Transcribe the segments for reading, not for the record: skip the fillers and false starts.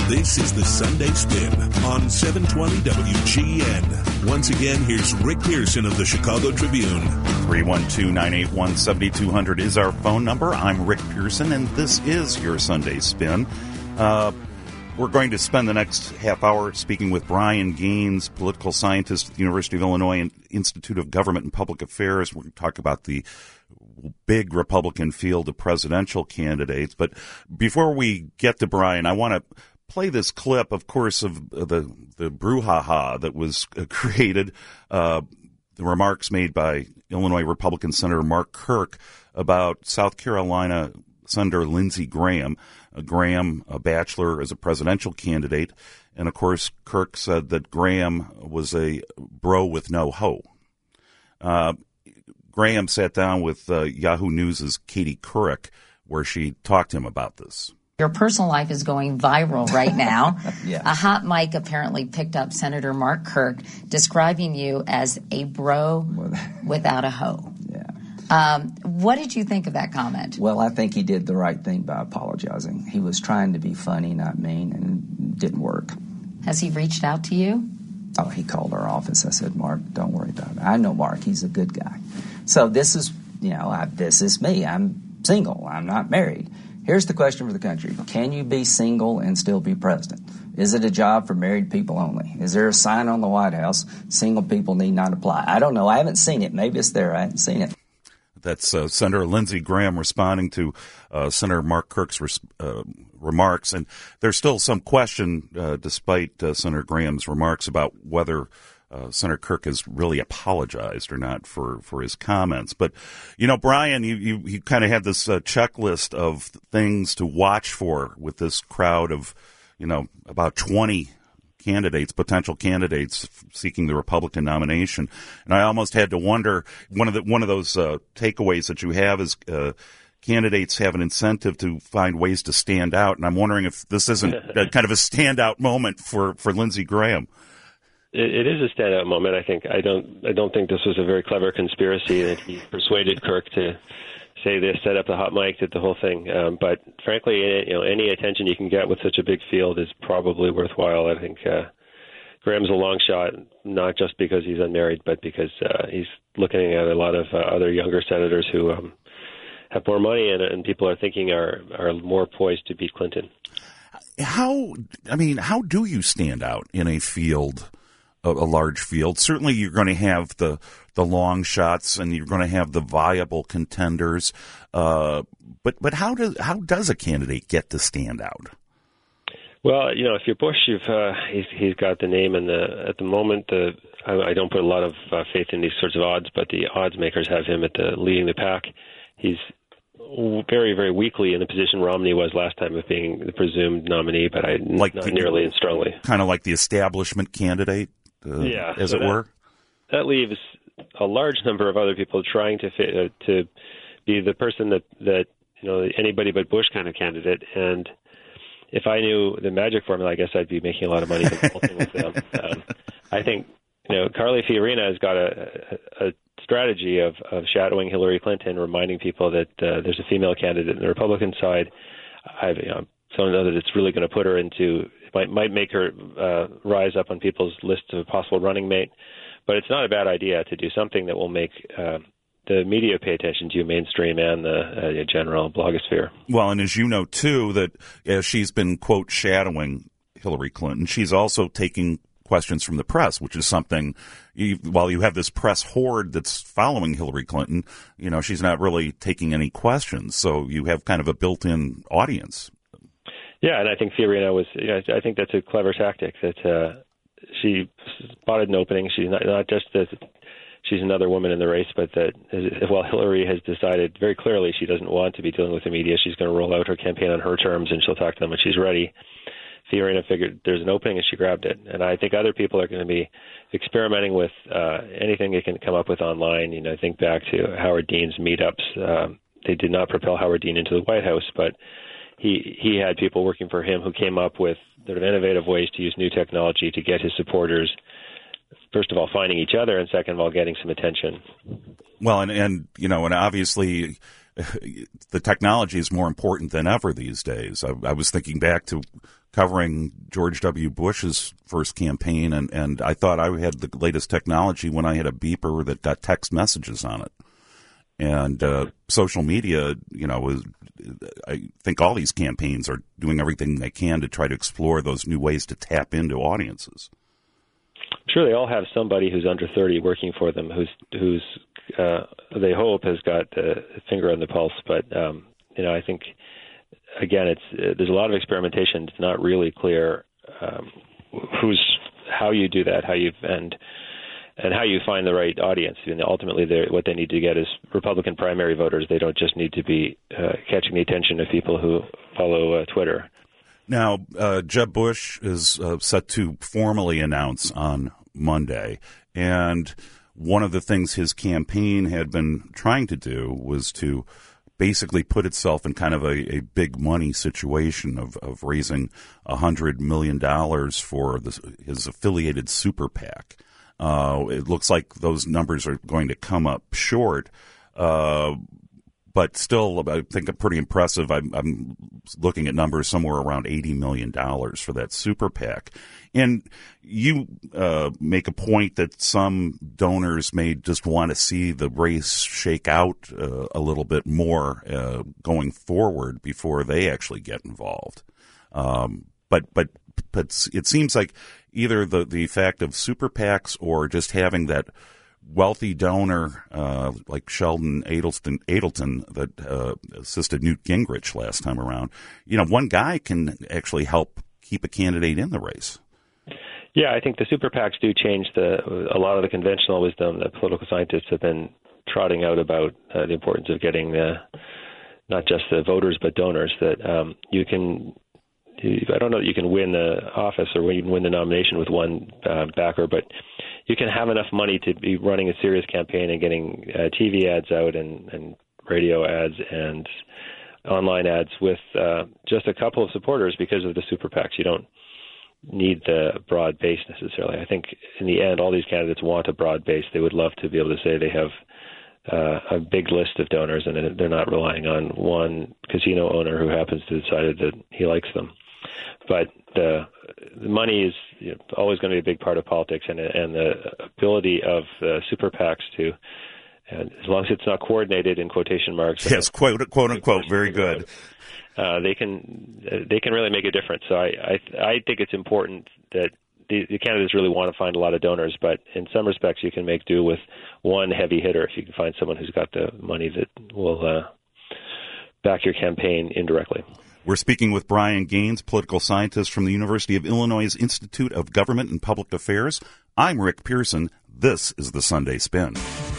This is the Sunday Spin on 720 WGN. Once again, here's Rick Pearson of the Chicago Tribune. 312-981-7200 is our phone number. I'm Rick Pearson, and this is your Sunday Spin. We're going to spend the next half hour speaking with Brian Gaines, political scientist at the University of Illinois Institute of Government and Public Affairs. We're going to talk about the big Republican field of presidential candidates. But before we get to Brian, I want to play this clip, of course, of the brouhaha that was created, the remarks made by Illinois Republican Senator Mark Kirk about South Carolina Senator Lindsey Graham. Graham, a bachelor, as a presidential candidate. And, of course, Kirk said that Graham was a bro with no hoe. Graham sat down with Yahoo News' Katie Couric, where she talked to him about this. Your personal life is going viral right now. Yeah. A hot mic apparently picked up Senator Mark Kirk describing you as a bro without a hoe. Yeah. What did you think of that comment? Well, I think he did the right thing by apologizing. He was trying to be funny, not mean, and it didn't work. Has he reached out to you? Oh, he called our office. I said, Mark, don't worry about it. I know Mark. He's a good guy. So this is, this is me. I'm single. I'm not married. Here's the question for the country. Can you be single and still be president? Is it a job for married people only? Is there a sign on the White House, single people need not apply? I don't know. I haven't seen it. Maybe it's there. I haven't seen it. That's Senator Lindsey Graham responding to Senator Mark Kirk's remarks. And there's still some question, despite Senator Graham's remarks, about whether Senator Kirk has really apologized or not for his comments. But, Brian, you kind of had this checklist of things to watch for with this crowd of, about 20 potential candidates seeking the Republican nomination. And I almost had to wonder, one of those takeaways that you have is candidates have an incentive to find ways to stand out. And I'm wondering if this isn't kind of a standout moment for Lindsey Graham. It is a standout moment. I don't think this was a very clever conspiracy that he persuaded Kirk to say this, set up the hot mic, did the whole thing. But frankly, any attention you can get with such a big field is probably worthwhile. I think Graham's a long shot, not just because he's unmarried, but because he's looking at a lot of other younger senators who have more money and people are thinking are more poised to beat Clinton. How do you stand out in a field? A large field. Certainly you're going to have the long shots and you're going to have the viable contenders. But how does a candidate get to stand out? Well, if you're Bush, he's got the name, and at the moment, I don't put a lot of faith in these sorts of odds, but the odds makers have him leading the pack. He's very, very weakly in the position Romney was last time of being the presumed nominee, but not nearly as strongly. Kind of like the establishment candidate. As it were? That leaves a large number of other people trying to be the person that anybody but Bush kind of candidate. And if I knew the magic formula, I guess I'd be making a lot of money consulting with them. I think Carly Fiorina has got a strategy of shadowing Hillary Clinton, reminding people that there's a female candidate in the Republican side. I don't know that it's really going to put her into. Might make her rise up on people's lists of a possible running mate. But it's not a bad idea to do something that will make the media pay attention to you, mainstream and the general blogosphere. Well, and as you know, too, that as she's been, quote, shadowing Hillary Clinton, she's also taking questions from the press, which is something, while you have this press horde that's following Hillary Clinton, she's not really taking any questions. So you have kind of a built-in audience. Yeah, and I think Fiorina was. I think that's a clever tactic. That she spotted an opening. She's not just that she's another woman in the race, but that while Hillary has decided very clearly she doesn't want to be dealing with the media, she's going to roll out her campaign on her terms, and she'll talk to them when she's ready. Fiorina figured there's an opening, and she grabbed it. And I think other people are going to be experimenting with anything they can come up with online. Think back to Howard Dean's meetups. They did not propel Howard Dean into the White House, but he had people working for him who came up with sort of innovative ways to use new technology to get his supporters, first of all, finding each other, and second of all, getting some attention. Well, and obviously the technology is more important than ever these days. I was thinking back to covering George W. Bush's first campaign, and I thought I had the latest technology when I had a beeper that got text messages on it. And social media, I think all these campaigns are doing everything they can to try to explore those new ways to tap into audiences. I'm sure they all have somebody who's under 30 working for them who's they hope has got a finger on the pulse. But, I think, again, there's a lot of experimentation. It's not really clear how you do that, and how you find the right audience. Ultimately, what they need to get is Republican primary voters. They don't just need to be catching the attention of people who follow Twitter. Now, Jeb Bush is set to formally announce on Monday, and one of the things his campaign had been trying to do was to basically put itself in kind of a big money situation of raising $100 million for his affiliated super PAC. It looks like those numbers are going to come up short, but still, I think pretty impressive. I'm looking at numbers somewhere around $80 million for that super PAC. And you make a point that some donors may just want to see the race shake out a little bit more going forward before they actually get involved. But it seems like either the fact of super PACs or just having that wealthy donor like Sheldon Adelson that assisted Newt Gingrich last time around, one guy can actually help keep a candidate in the race. Yeah, I think the super PACs do change a lot of the conventional wisdom that political scientists have been trotting out about the importance of getting not just the voters but donors. That you can. I don't know that you can win the office or you can win the nomination with one backer, but you can have enough money to be running a serious campaign and getting TV ads out and radio ads and online ads with just a couple of supporters because of the super PACs. You don't need the broad base necessarily. I think in the end, all these candidates want a broad base. They would love to be able to say they have a big list of donors and they're not relying on one casino owner who happens to decide that he likes them. But the money is always going to be a big part of politics, and the ability of super PACs to, and as long as it's not coordinated in quotation marks. Yes, quote unquote, very good. They can really make a difference. So I think it's important that the candidates really want to find a lot of donors, but in some respects you can make do with one heavy hitter if you can find someone who's got the money that will back your campaign indirectly. We're speaking with Brian Gaines, political scientist from the University of Illinois Institute of Government and Public Affairs. I'm Rick Pearson. This is the Sunday Spin.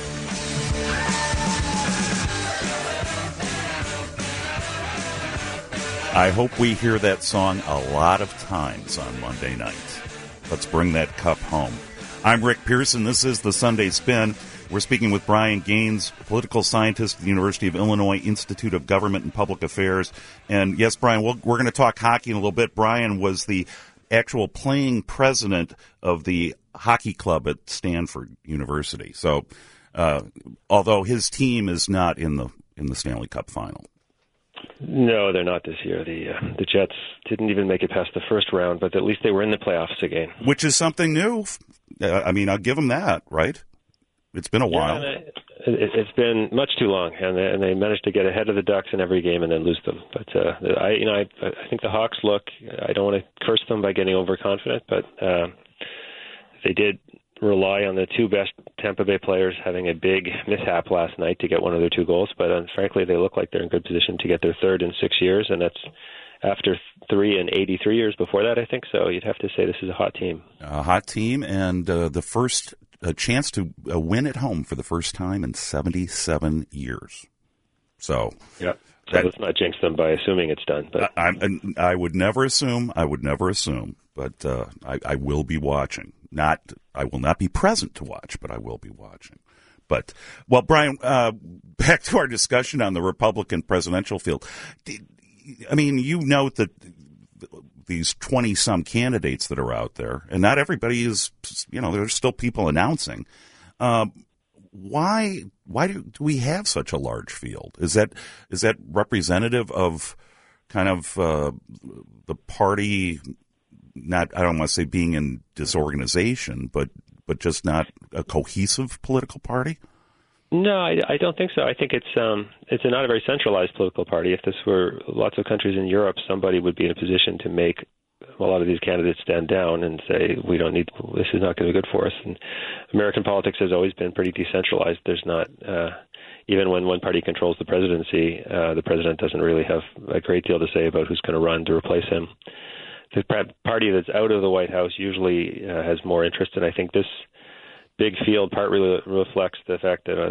I hope we hear that song a lot of times on Monday night. Let's bring that cup home. I'm Rick Pearson. This is the Sunday Spin. We're speaking with Brian Gaines, political scientist at the University of Illinois Institute of Government and Public Affairs. And yes, Brian, we're going to talk hockey in a little bit. Brian was the actual playing president of the hockey club at Stanford University. So, although his team is not in the Stanley Cup final. No, they're not this year. The Jets didn't even make it past the first round, but at least they were in the playoffs again. Which is something new. I mean, I'll give them that, right? It's been a while. Yeah, it's been much too long, and they managed to get ahead of the Ducks in every game and then lose them. But I think the Hawks look. I don't want to curse them by getting overconfident, but they did rely on the two best Tampa Bay players having a big mishap last night to get one of their two goals. But frankly, they look like they're in good position to get their third in 6 years, and that's after 3 and 83 years before that, I think. So you'd have to say this is a hot team. A hot team, and the first chance to win at home for the first time in 77 years. So, yeah. So let's not jinx them by assuming it's done. But I would never assume. But I will be watching. I will not be present to watch, but I will be watching. But, well, Brian, back to our discussion on the Republican presidential field. I mean, you note that these 20-some candidates that are out there, and not everybody is, there's still people announcing. why do we have such a large field? Is that representative of kind of the party? Not, I don't want to say being in disorganization, but just not a cohesive political party? No, I don't think so. I think it's not a very centralized political party. If this were lots of countries in Europe, somebody would be in a position to make a lot of these candidates stand down and say, this is not going to be good for us. And American politics has always been pretty decentralized. There's not, even when one party controls the presidency, the president doesn't really have a great deal to say about who's going to run to replace him. The party that's out of the White House usually has more interest, and I think this big field part really reflects the fact that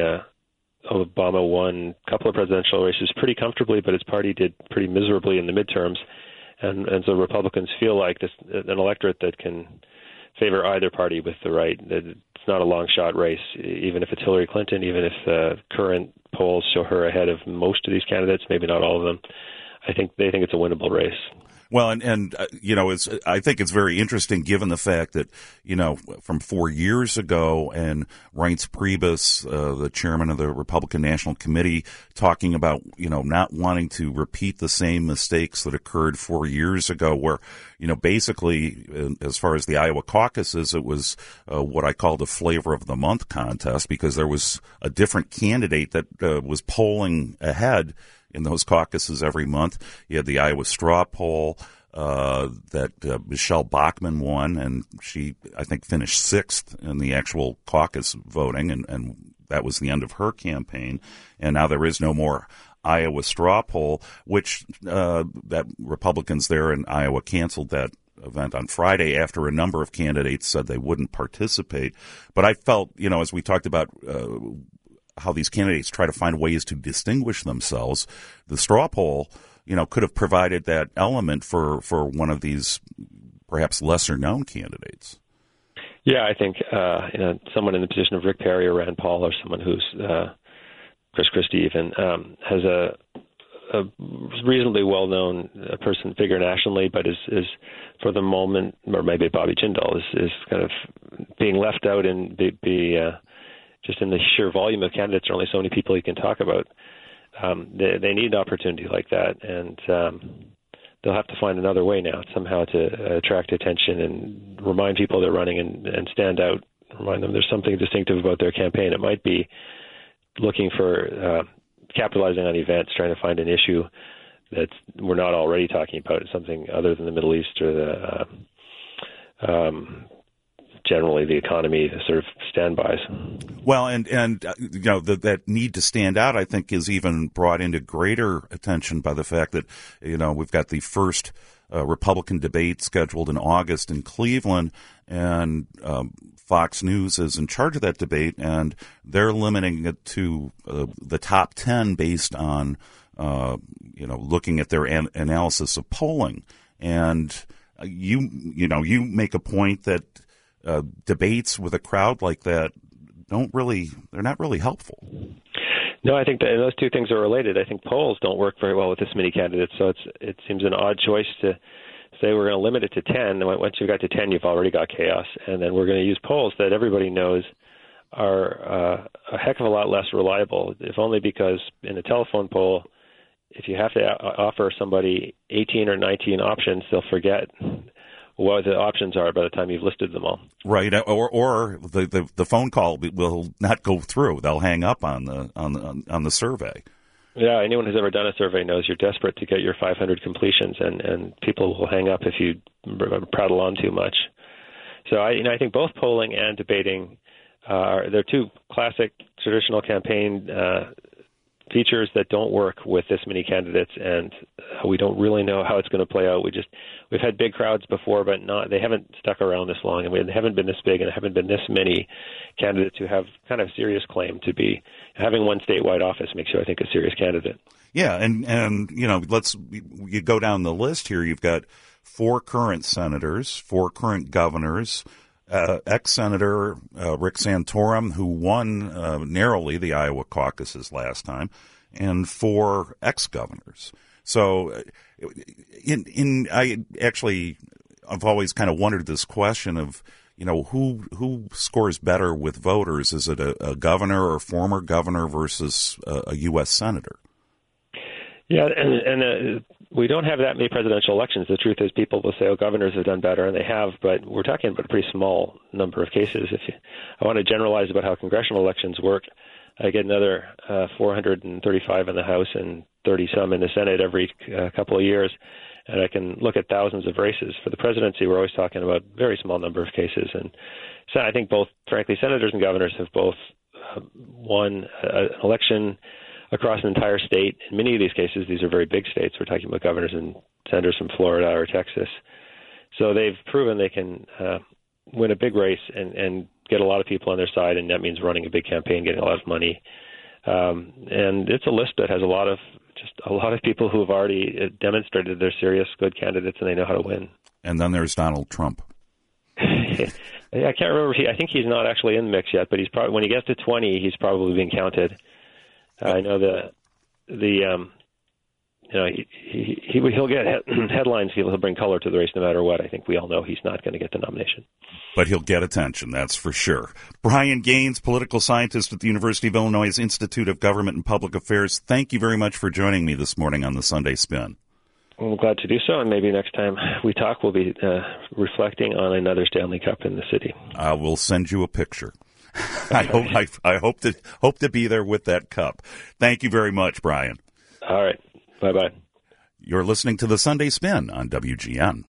Obama won a couple of presidential races pretty comfortably, but his party did pretty miserably in the midterms, and so Republicans feel like an electorate that can favor either party with the right. It's not a long shot race, even if it's Hillary Clinton, even if current polls show her ahead of most of these candidates, maybe not all of them. I think they think it's a winnable race. Well, and I think it's very interesting given the fact that, from 4 years ago and Reince Priebus, the chairman of the Republican National Committee, talking about, not wanting to repeat the same mistakes that occurred 4 years ago where, basically, as far as the Iowa caucuses, it was what I called a flavor of the month contest because there was a different candidate that was polling ahead in those caucuses every month. You had the Iowa straw poll that Michelle Bachmann won, and she, I think, finished sixth in the actual caucus voting, and that was the end of her campaign. And now there is no more Iowa straw poll, which that Republicans there in Iowa canceled that event on Friday after a number of candidates said they wouldn't participate. But I felt, as we talked about how these candidates try to find ways to distinguish themselves, the straw poll, could have provided that element for one of these perhaps lesser known candidates. Yeah, I think someone in the position of Rick Perry or Rand Paul or someone who's Chris Christie even has a reasonably well-known figure nationally, but is for the moment, or maybe Bobby Jindal is kind of being left out and just in the sheer volume of candidates, there are only so many people you can talk about. They need an opportunity like that, and they'll have to find another way now somehow to attract attention and remind people they're running and stand out, remind them there's something distinctive about their campaign. It might be looking for capitalizing on events, trying to find an issue that we're not already talking about, something other than the Middle East or generally the economy, sort of standbys. Well, and that need to stand out, I think, is even brought into greater attention by the fact that, we've got the first Republican debate scheduled in August in Cleveland, and Fox News is in charge of that debate, and they're limiting it to the top 10 based on, looking at their analysis of polling. And you make a point that debates with a crowd like that they're not really helpful. No, I think that those two things are related. I think polls don't work very well with this many candidates, so it seems an odd choice to say we're going to limit it to 10. And once you've got to 10, you've already got chaos. And then we're going to use polls that everybody knows are a heck of a lot less reliable, if only because in a telephone poll, if you have to offer somebody 18 or 19 options, they'll forget what the options are by the time you've listed them all. Right, or the phone call will not go through. They'll hang up on the survey. Yeah, anyone who's ever done a survey knows you're desperate to get your 500 completions, and people will hang up if you prattle on too much. So I think both polling and debating they're two classic traditional campaign features that don't work with this many candidates, and we don't really know how it's going to play out. We've had big crowds before, but they haven't stuck around this long, and they haven't been this big, and there haven't been this many candidates who have kind of serious claim to be having one statewide office makes you, I think, a serious candidate. Yeah, and you go down the list here. You've got 4 current senators, 4 current governors. Ex-Senator Rick Santorum, who won narrowly the Iowa caucuses last time, and 4 ex-governors. So I've always kind of wondered this question of, who scores better with voters? Is it a governor or former governor versus a U.S. senator? Yeah, and we don't have that many presidential elections. The truth is, people will say, "Oh, governors have done better," and they have. But we're talking about a pretty small number of cases. I want to generalize about how congressional elections work. I get another 435 in the House and 30-some in the Senate every couple of years, and I can look at thousands of races. For the presidency, we're always talking about a very small number of cases. And so I think both, frankly, senators and governors have both won an election across an entire state. In many of these cases, these are very big states. We're talking about governors and senators from Florida or Texas. So they've proven they can win a big race and get a lot of people on their side, and that means running a big campaign, getting a lot of money. And it's a list that has a lot of people who have already demonstrated they're serious, good candidates, and they know how to win. And then there's Donald Trump. Yeah, I can't remember. I think he's not actually in the mix yet, but he's probably, when he gets to 20, he's probably being counted. I know he'll get headlines. He'll bring color to the race no matter what. I think we all know he's not going to get the nomination. But he'll get attention, that's for sure. Brian Gaines, political scientist at the University of Illinois Institute of Government and Public Affairs, thank you very much for joining me this morning on the Sunday Spin. I'm glad to do so, and maybe next time we talk, we'll be reflecting on another Stanley Cup in the city. I will send you a picture. I hope to be there with that cup. Thank you very much, Brian. All right. Bye-bye. You're listening to the Sunday Spin on WGN.